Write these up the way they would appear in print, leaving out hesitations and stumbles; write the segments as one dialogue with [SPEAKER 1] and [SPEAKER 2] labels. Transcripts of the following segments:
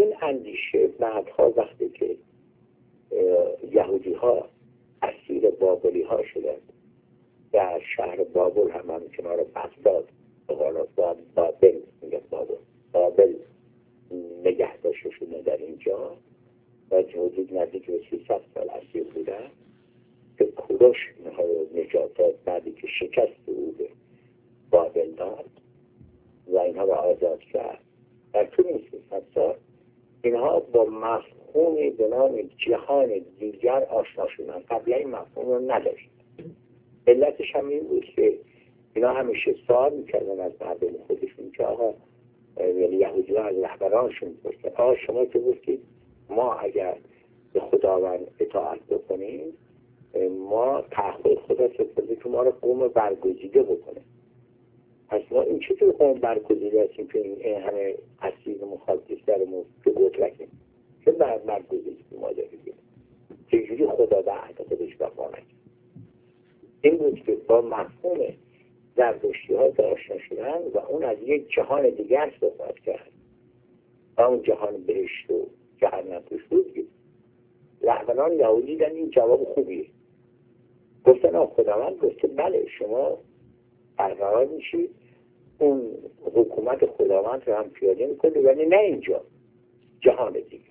[SPEAKER 1] این اندیشه بعدها وقتی که یهودی ها اسیر بابلی ها شدند در شهر بابل هم کنار بغداد بابل میگه بابل نگه داشته شده در اینجا و حدود نزدیک به 300 سال اسیر بودن که کوروش اینها رو نجات داد بعدی که شکست او به بابل داد و اینها رو آزاد کرد. در طول این 300 سال اینها با مفهومی به نام جهان دیگر آشنا شدن، قبلا این مفهوم رو نداشت. علتش هم این بود که اینا همیشه سوال میکردن از مردم خودشون که آقا، یعنی یهودی ها از رهبرانشون پرسیدن آقا شما که گفتید ما اگر به خداوند اطاعت بکنیم ما تعهد خدا سپرده که ما رو قوم برگزیده بکنه، پس ما این چطور قوم برگزیده هستیم که این همه اسیر مخالفش درمون که قدرتیم که برگزیده ما داریم چجوری خدا به عهد خودش وفا نکرد. این بود که با مفهوم زرتشتی ها آشنا شدن و اون از یک جهان دیگر صحبت کرد و اون جهان بهشت و جهنم توش بود. رهبران یهودی دیدن این جواب خوبیه، گفتن خداوند گفته بله شما برقرار میشید اون حکومت خداوند رو هم پیاده میکنه ولی نه اینجا، جهان دیگه.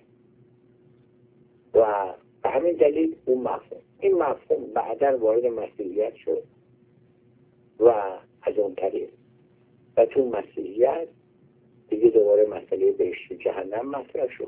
[SPEAKER 1] و به همین دلیل این مفهوم بعدا وارد مسیحیت شد و از اون طریق و تو مسیحیت دیگه دوباره مسئله بهشت و جهنم مطرح شد.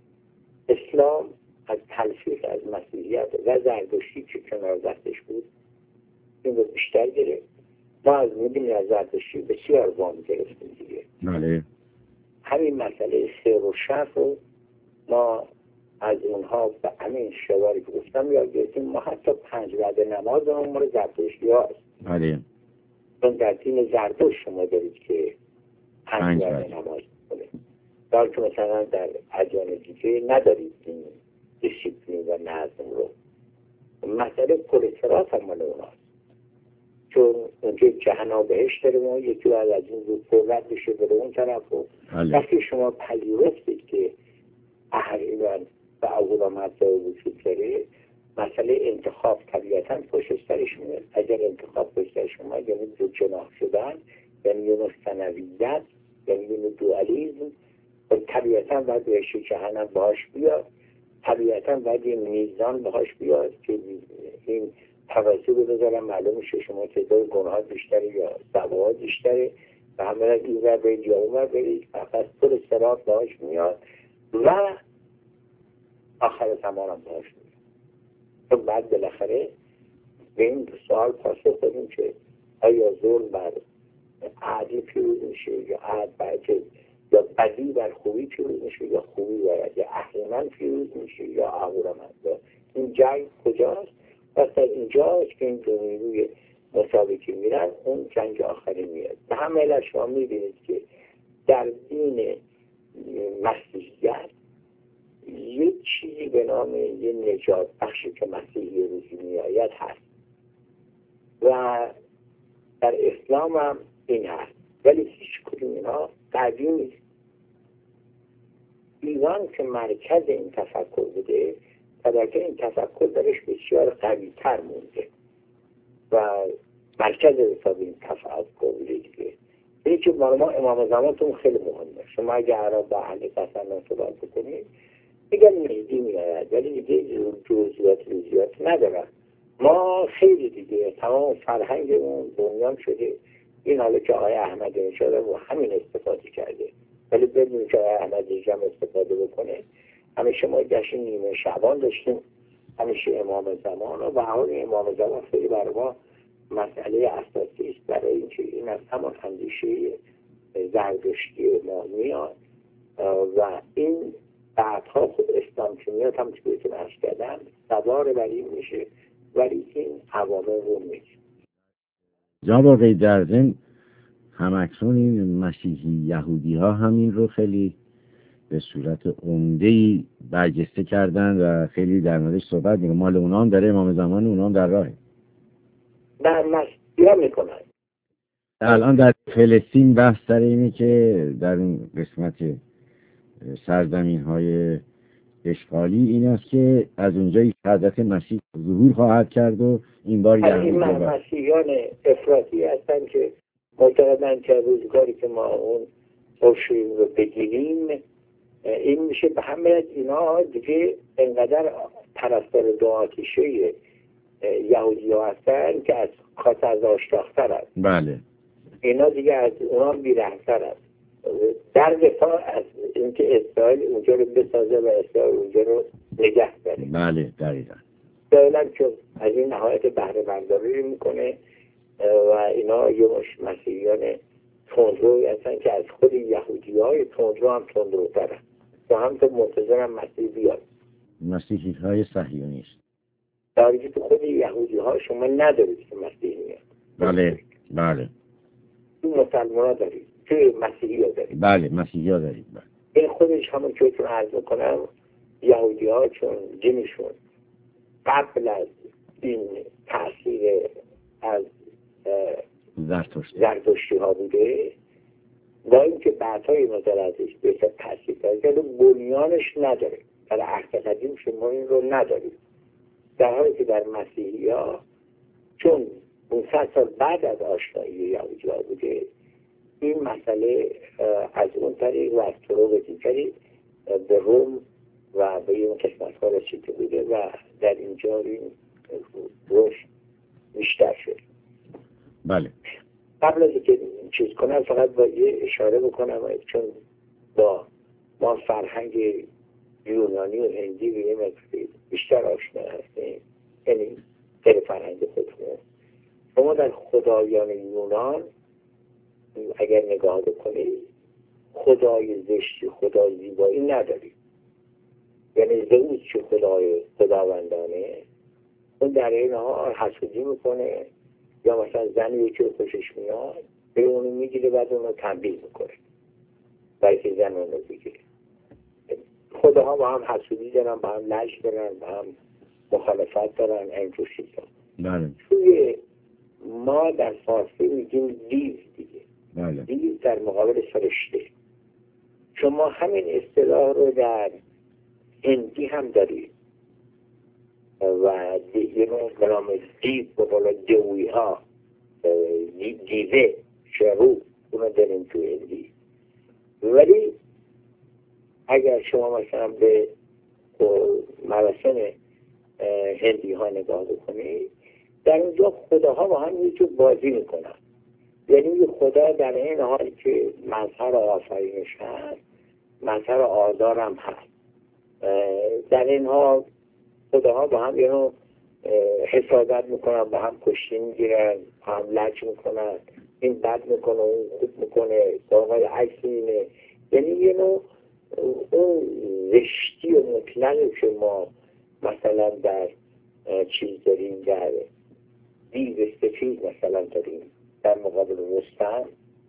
[SPEAKER 1] اسلام از تلفیق از مسیحیت و زرتشتی که کنار دستش بود این رو بیشتر گرفت. ما از میدونی از زرتشتی بسیار وام گرفتیم دیگه.
[SPEAKER 2] بله.
[SPEAKER 1] همین مسئله خیر و شر رو ما از اونها به همین شواری که گفتم یاد گرفتیم. ما حتی 5 وعده نماز هم مال زرتشتی هاست.
[SPEAKER 2] بله.
[SPEAKER 1] چون در دین زرتشت شما دارید که 5 وعده نماز کنید، در که مثلا در ادیان دیگه ندارید این دیسیپلین و نظم رو. مسئله پرسرات هم مال اوناست، چون اونجا جهنم و بهشت داره، ما یکی باید از این رو فرد بشه بره اون طرف و وقتی شما پذیرفتید که احیانا و اهورامزدا وجود داره، مسئله انتخاب طبیعتا پشت سرش میاد. اگر انتخاب پشت سرش اومد یعنی دو جناح شدن، یعنی یه ثنویت، یعنی یه دوالیسم، و طبیعتا باید بهشت جهنم باهاش بیاد، طبیعتا باید یه میزان باهاش بیاد که این توازی رو بذارم معلوم میشه شما تعداد گناهات بیشتره یا ثوابات بیشتره و همه را این ور برید یا اون ور برید، فقط پر صراط باهاش میاد و آخر زمان هم باهاش میاد. تو بعد بالاخره به این سوال پاسخ بدیم که آیا ظلم بر عدل پیروز میشه یا عدل بر یا بدی بر خوبی پیروز میشه یا خوبی بر اهریمن پیروز میشه یا اهورامزدا. این جنگ کجاست؟ پس در اینجاست که این دو نیروی مسابقه میرن، اون جنگ آخری میاد. به همه علت شما میبینید که در دین مسیحیت یک چیزی به نام یه نجات بخشی که مسیحی روزی میآید هست و در اسلام هم این هست، ولی هیچ کدوم اینا قوی نیست. ایران که مرکز این تفکر بوده که این تفکر درش بسیار قوی تر مونده و مرکز حساب این تفکر بوده دیگه. اینی که ما امام زمانتون خیلی مهمه. شما اگه عرب با اهل تسنن صحبت بکنید میگن مهدی میآید ولی دیگه جزئیات ندارن. ما خیلی دیگه تمام فرهنگمون بنیان شده این حالا که آقای احمدی نژاد و همین استفاده کرده، ولی بدون که آقای احمدی نژاد استفاده بکنه همیشه ما جشن نیمه شعبان داشتیم، همیشه امام زمان و حال امام زمان خیلی برای ما مسئله اساسی است برای اینکه این از همان اندیشه زرتشتی ما میاد و این بعدها خود اسلام که میاد هم که بهتون عرض کردم سوار بر این میشه ولی این عوامل رو میشه.
[SPEAKER 2] جناب آقای در ضمن همکنون این مسیحی یهودی ها همین رو خیلی به صورت عمده‌ای برجسته کردن و خیلی در موردش صحبت میکنن. مال اونا هم داره، امام زمان اونا هم در راهه.
[SPEAKER 1] در مسیحی میکنن.
[SPEAKER 2] الان در فلسطین بحث سر اینه که در این قسمت سرزمین های اشغالی این است که از اونجایی که حضرت مسیح ظهور خواهد کرد و این بار
[SPEAKER 1] این مسیحیان افراطی هستن که معتقدن که روزگاری که ما اون اورشلیم رو بگیریم این میشه. به همه اینا دیگه انقدر پرستار دو آتیشه یهودی ها هستن که از کاس از آشتاختر هست.
[SPEAKER 2] بله.
[SPEAKER 1] اینا دیگه از اونا بیرحمتر هست. در دفاع از اینکه اسرائیل اونجا رو بسازه و اسرائیل اونجا رو نگه داره.
[SPEAKER 2] بله دقیقا.
[SPEAKER 1] دائما که از این نهایت بهره برداری میکنه و اینا یه مش مسیحیان تندروی هستن که از خود یهودی های تندرو هم تندروترن و همونطور منتظرم مسیح بیاد.
[SPEAKER 2] مسیحی های صهیونیست
[SPEAKER 1] در حالی که خود یهودی ها شما ندارید که مسیحی میاد.
[SPEAKER 2] بله بله.
[SPEAKER 1] این مسلمان ها دارید که مسیحی ها دارید.
[SPEAKER 2] بله مسیحی ها دارید. بله.
[SPEAKER 1] این خودش همون که چون عرض میکنم یهودی ها چون دینشون قبل از این تأثیر از زرتشتی ها بوده با اینکه بعدهای نظر ازش بهتر تأثیر کرده بنیانش نداره. در عهد قدیم شما این رو ندارید، در حالی که در مسیحی ها چون 500 سال بعد از آشنایی یهودی ها بوده این مسئله از اون طریق و از طرق دیگری به روم و به این قسمت ها رسیده بوده و در اینجا این رشد بیشتر شد.
[SPEAKER 2] بله.
[SPEAKER 1] قبل از اینکه چیز کنم فقط با یه اشاره بکنم چون با ما فرهنگ یونانی و هندی به این بیشتر آشنا هستیم، یعنی غیر فرهنگ خودمون. شما در خدایان یونان اگر نگاه بکنید خدای زشتی خدای زیبایی ندارید. یعنی زئوس که خدای خداوندانه اون در این حال حسودی میکنه یا مثلا زنی یکی رو خوشش میاد به اونو میگیره بعد اونو تنبیه میکنه برای که زن اونو بگیره. خداها با هم حسودی دارن، با هم لج دارن، با هم مخالفت دارن، اینجور چیزا.
[SPEAKER 2] بله.
[SPEAKER 1] توی ما در فارسی میگیم دیو دیگه.
[SPEAKER 2] بله.
[SPEAKER 1] دیو در مقابل فرشته. شما همین اصطلاح رو در هندی هم دارید و یه به نام دیو و بالا دوی ها دیوه شروع اونو داریم توی هندی. ولی اگر شما مثلا به مراسم هندی ها نگاه بکنید در اونجا خداها با هم یه جور بازی میکنن. یعنی خدا در این حالی که مظهر آفرینش هست مظهر آزار هم هست. در این حال خداها با هم یه حسادت میکنن، با هم کشتی میگیرن، با هم لج میکنن، این بد میکنه اون خوب میکنه، آقای عکس اینه. یعنی یه نوع اون زشتی و مطلقی که ما مثلا در چیز داریم، در دیو سفید مثلا داریم در مقابل رستم،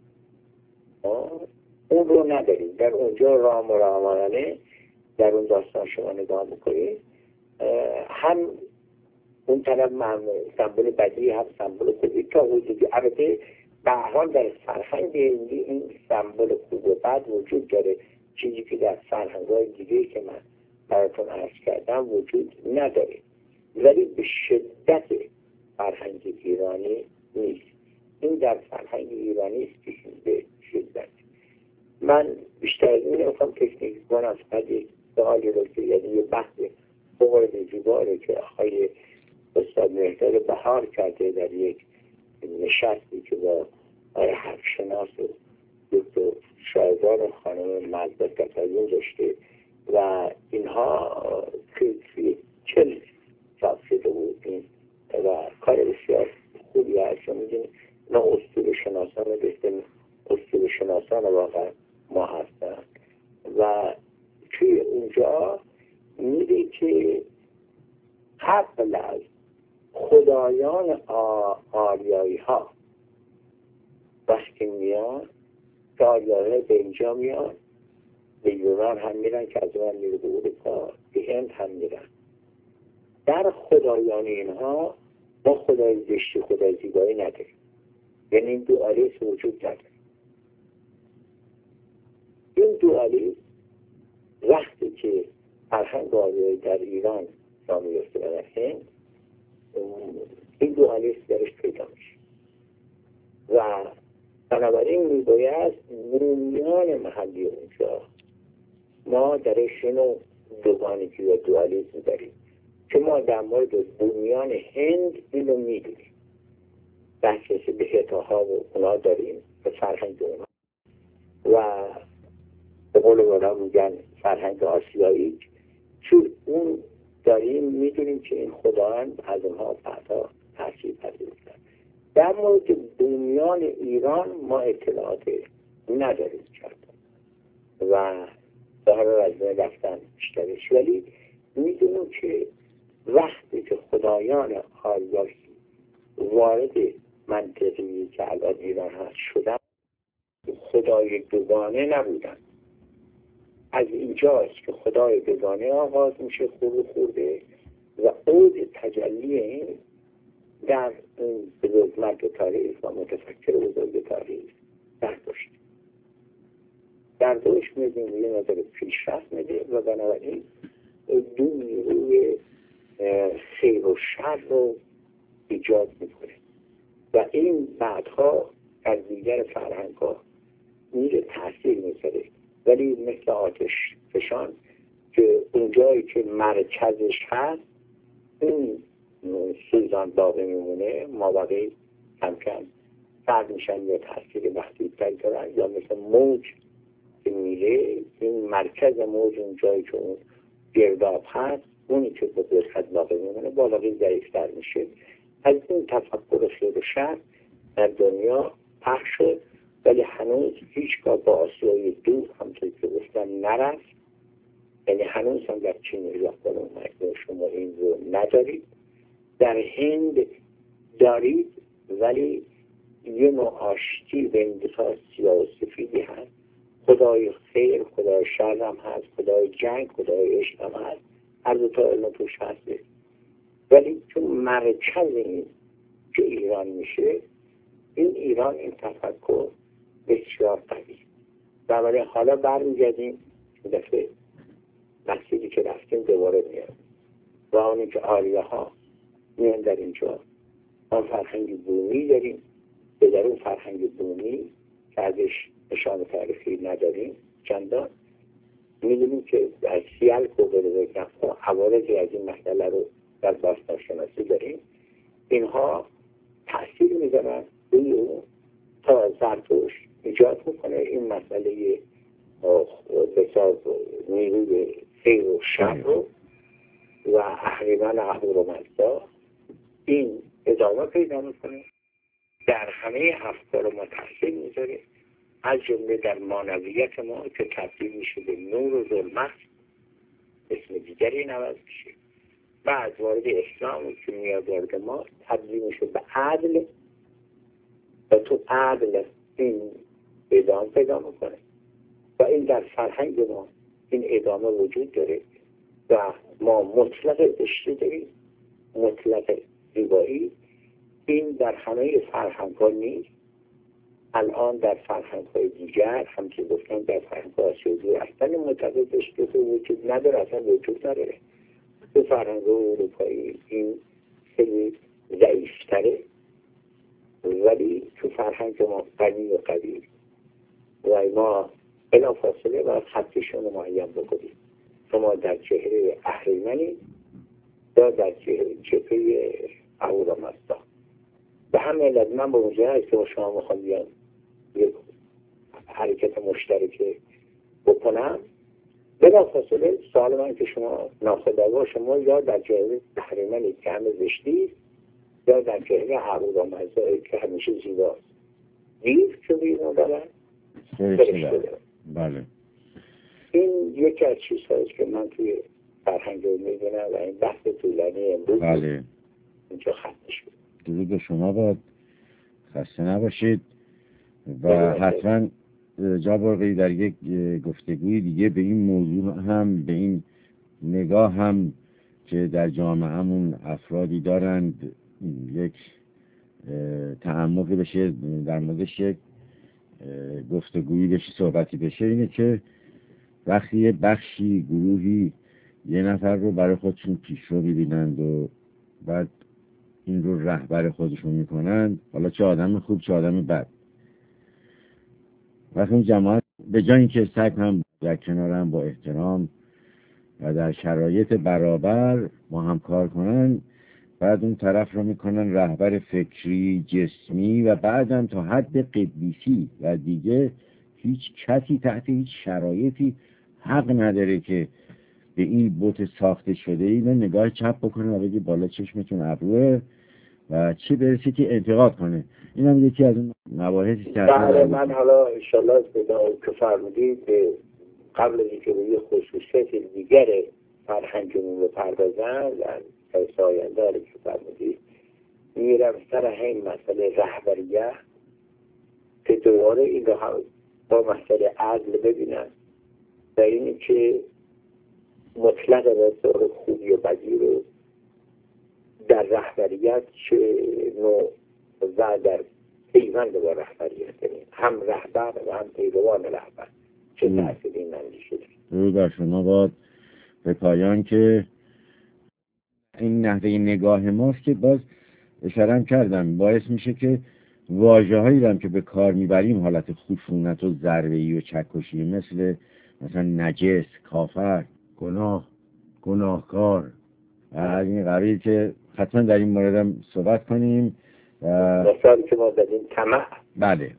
[SPEAKER 1] اون رو نداریم. در اونجا رام و رامانه در اون داستان شما نگاه میکنید هم اون طرف سمبل بدی هم سمبل خوبی تا حدودی. البته به هر حال در فرهنگ هندی این سمبل خوب و بد وجود داره، چیزی که در فرهنگ‌های دیگه که من براتون عرض کردم وجود نداره، ولی به شدت فرهنگ ایرانی نیست. این در فرهنگ ایرانی است که به شدت. من بیشتر از این نمیخوام تکنیک کنم، فقط یک سوالی رو که یعنی یه بحث بقید زیباره که آقای استاد مهداد بهار کرده در یک نشستی که با آقای حرفشناس و دکتر شایگان خانم مزدک کتایون داشته و اینها که 40 سال شده بود این و کار بسیار خوبی هست. چون میدونی نه اسطوره شناسان بهترین اسطوره شناسان واقعا ما هستن و توی اونجا میده که قبل از خدایان آریایی ها وقتی میان که آریایی ها به اینجا میان به یونان هم میرن که از اون میره به اروپا، به هند هم میرن. در خدایان اینها ما خدای زشتی خدای زیبایی نداریم. یعنی این دوالیسم وجود نداره. این دوالیسم که فرهنگ آریایی در ایران جا میفته و در هند، این دوالیسم درش پیدا میشه و بنابراین میباید بومیان محلی اونجا ما درش نوع دوگانگی و دوالیسم داریم که ما در مورد بومیان هند اینو میدونیم، دسترسی به حتاها و اونا داریم، به فرهنگ اونا و به قول اونا میگن فرهنگ آسیایی، چون اون داریم میدونیم که این خدایان از اونها بعدا تاثیر پذیرفتن. در مورد بومیان ایران ما اطلاعات نداریم و ظاهر از بین رفتن بیشترش، ولی میدونیم که وقتی که خدایان آریایی وارد منطقی که الان ایران هست شدن، خدای دوگانه نبودن. از اینجاست که خدای دوگانه آغاز میشه خورده و اوج تجلی این در اون بزرگمرد تاریخ و متفکر بزرگ تاریخ زرتشت میدیم یه نظر پیشرفت میده و بنابراین دو نیروی خیر و شر رو ایجاد میکنه و این بعدها از دیگر فرهنگ ها میره تاثیر میذاره، ولی مثل آتش فشان که اونجایی که مرکزش هست این سوزان باقی میمونه، مابقی کم کم فرد میشن یا تاثیر محدودتری دارن، یا مثل موج که میره این مرکز موج اونجایی که اون گرداب هست اونی که به قدرت باقی میمونه بالاقی ضعیفتر میشه. از این تفکر خیر و شر در دنیا پخش شد، ولی هنوز هیچگاه با آسیای دور همطور که گفتم نرفت، یعنی هنوز هم در چین و ژاپن و شما این رو ندارید. در هند دارید ولی یه نوع آشتی بین دو تا سیاه و سفیدی هست، خدای خیر، خدای شر هم هست، خدای جنگ، خدای عشق هم هست، هر دو تا علم توش هسته، ولی چون مرکز این که ایران میشه، این ایران این تفکر بسیار قوی. بنابراین حالا برمیگردیم دفعه مسیری که رفتیم دوباره میاد و اونی که آریه ها میان در اینجا ما فرهنگ بومی داریم، به در اون فرهنگ بومی که ازش نشان تاریخی نداریم چندان، میدونیم که در سیال کوبره بگم حوارزی از این مسئله رو در باستانشناسی داریم. اینها تأثیر میذارن روی اون تا زرتشت ایجاد میکنه این مسئله بساز نیروی خیر و شر رو و اهریمن اهورامزدا این ادامه پیدا میکنه، در همه افکار ما تاثیر میذاره، از جمله در معنویت ما که تبدیل میشه به نور و ظلمت، اسم دیگری نوز میشه. بعد وارد اسلام که میاد وارد ما تبدیل میشه به عدل و تو عدل این ادامه پیدا میکنه و این در فرهنگ ما این ادامه وجود داره و ما مطلق عشق داریم، مطلق زیبایی. این در همه فرهنگ ها نیست. الان در فرهنگ های دیگر هم که گفتم در فرهنگ ها آسیایی اصلا مطلق عشق وجود نداره، اصلا وجود نداره. تو فرهنگ اروپایی این خیلی ضعیفتره، ولی تو فرهنگ ما قوی و قوی و ما بلا فاصله باید خطشون رو معین بکنیم. شما در چهره اهریمنی یا در چهره اهورامزدا. به همین علت من به اونجا هست که با شما میخوام بیان یک حرکت مشترک بکنم. بلا فاصله سوال من که شما ناخودآگاه شما یا در چهره اهریمنی که همه زشتی یا در چهره اهورامزدا که همیشه زیباست. دیو که بیرون دارن فرشته دارن.
[SPEAKER 2] بله.
[SPEAKER 1] این یکی از چیزهاییست که من توی فرهنگ رو میبینم و این بحث طولانی امروز
[SPEAKER 2] بله.
[SPEAKER 1] اینجا ختم شد.
[SPEAKER 2] درود به شما باد، خسته نباشید و حتما جا برقی در یک گفتگوی دیگه به این موضوع هم، به این نگاه هم که در جامعهمون افرادی دارند یک تعمقی بشه در موردش، یک گفتگویی بشه، صحبتی بشه، اینه که وقتی یه بخشی گروهی یه نفر رو برای خودشون پیشرو ببینند و بعد این رو رهبر خودشون میکنند، حالا چه آدم خوب چه آدم بد، وقتی این جماعت به جای اینکه سعی کنن در کنار هم با احترام و در شرایط برابر با هم کار کنن، بعد اون طرف رو میکنن رهبر فکری جسمی و بعدم تا حد قدیسی و دیگه هیچ کسی تحت هیچ شرایطی حق نداره که به این بت ساخته شده اینو نگاه چپ بکنه و بگی بالا چشمتون ابروه و چی برسه که انتقاد کنه. این هم یکی از اون مباحثی که
[SPEAKER 1] من حالا انشالله که فرمودید قبل از اینکه به یه خصوصیت دیگر فرهنگمون رو پردازن و ساینده رو که فرمودید میرم سر همین مسئله رهبریت که دوباره این رو هم با مسئله عدل ببینن و اینی که مطلق رسال خوبی و بدی رو در رهبریت چه نوع و در پیوند با رهبریت کنیم، هم رهبر و هم پیروان رهبر چه تأثیری نمیشه.
[SPEAKER 2] درود بر شما باد. به پایان که این نحوه نگاه ماست که باز اشاره کردم باعث میشه که واژه‌هایی هم که به کار میبریم حالت خشونت و ضربه‌ای و چکشی مثلا نجس، کافر، گناهکار و از این قبیل که حتما در این مورد هم صحبت کنیم.
[SPEAKER 1] مثال که ما دادیم طمع.
[SPEAKER 2] بله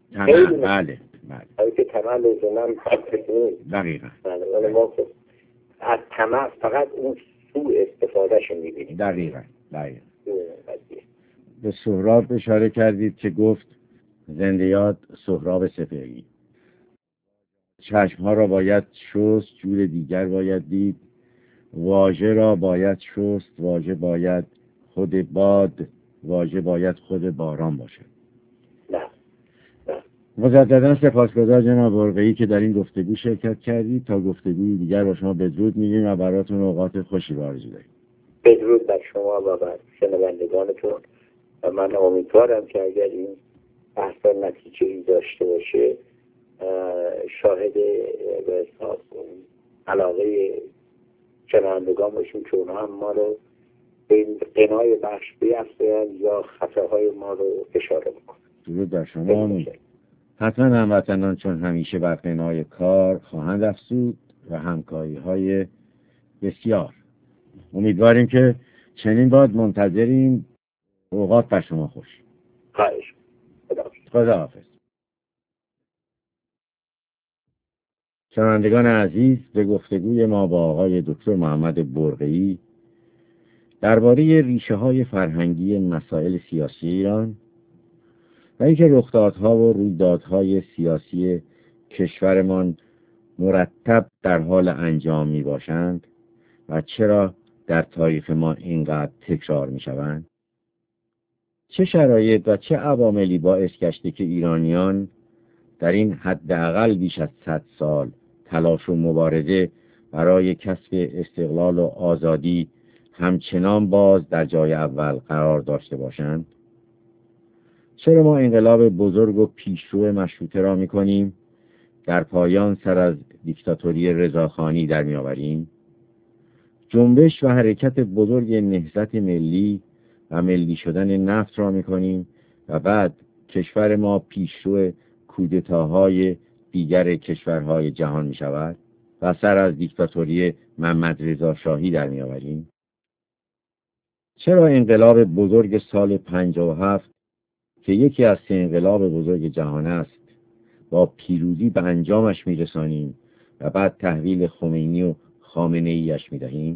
[SPEAKER 1] که طمع لزوماً
[SPEAKER 2] دقیقاً
[SPEAKER 1] ولی ما از طمع فقط اون سوء استفادهش میبینیم.
[SPEAKER 2] دقیقاً به سهراب اشاره کردید که گفت زنده یاد سهراب سپهری، چشمها را باید شست جور دیگر باید دید، واژه را باید شست واژه باید خود باد، واژه باید خود باران باشد. مجددا سپاسگزار جناب برقعی که در این گفتگو شرکت کردید. تا گفتگوی دیگر با شما بدرود میگیم و براتون اوقات خوشی رو آرزو داریم.
[SPEAKER 1] بدرود بر شما و بر شنوندگانتون و من امیدوارم که اگر این بحث نتیجه‌ای داشته باشه شاهد به حساب علاقه شنوندگان باشیم که اونها هم ما رو به این قنای بخش بیفزاین یا خطاهای ما رو اشاره بکنن.
[SPEAKER 2] درود بر شما. حتما هموطنان چون همیشه بر قنای کار خواهند افزود و همکاری‌های بسیار. امیدواریم که چنین باد منتظریم. اوقات بر شما خوش.
[SPEAKER 1] خواهش.
[SPEAKER 2] خداحافظ. شنوندگان عزیز، به گفتگوی ما با آقای دکتر محمد برقعی درباره ریشه‌های فرهنگی مسائل سیاسی ایران و اینکه رخدادها و رویدادهای سیاسی کشورمان مرتب در حال انجام می باشند و چرا در تاریخ ما اینقدر تکرار می شوند، چه شرایط و چه عواملی باعث گشته که ایرانیان در این حداقل بیش از 100 سال تلاش و مبارزه برای کسب استقلال و آزادی همچنان باز در جای اول قرار داشته باشند؟ چرا ما انقلاب بزرگ و پیشرو مشروطه را می‌کنیم در پایان سر از دیکتاتوری رضاخانی در می‌آوریم؟ جنبش و حرکت بزرگ نهضت ملی و ملی شدن نفت را می‌کنیم و بعد کشور ما پیشرو کودتاهای دیگر کشورهای جهان می‌شود و سر از دیکتاتوری محمد رضا شاهی در می‌آوریم؟ چرا انقلاب بزرگ سال 57 که یکی از 3 انقلاب بزرگ جهان است با پیروزی به انجامش میرسانیم و بعد تحویل خمینی و خامنه ایش میدهیم؟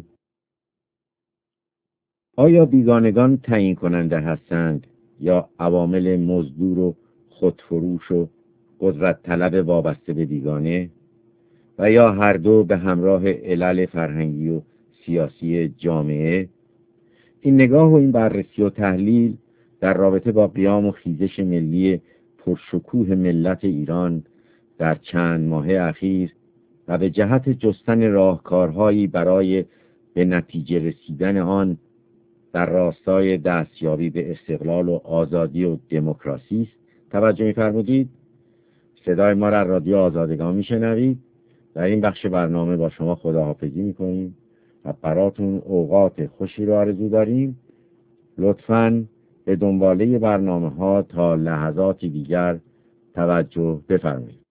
[SPEAKER 2] آیا بیگانگان تعیین کننده هستند یا عوامل مزدور و خودفروش و قدرت طلب وابسته به بیگانه و یا هر دو به همراه علل فرهنگی و سیاسی جامعه؟ این نگاه و این بررسی و تحلیل در رابطه با قیام و خیزش ملی پرشکوه ملت ایران در چند ماه اخیر و به جهت جستن راهکارهایی برای به نتیجه رسیدن آن در راستای دستیابی به استقلال و آزادی و دموکراسی است توجه می‌فرمودید. صدای ما را رادیو آزادگان می‌شنوید در این بخش برنامه با شما خداحافظی میکنیم و براتون اوقات خوشی رو آرزو داریم. لطفاً به دنباله برنامه ها تا لحظاتی دیگر توجه بفرمایید.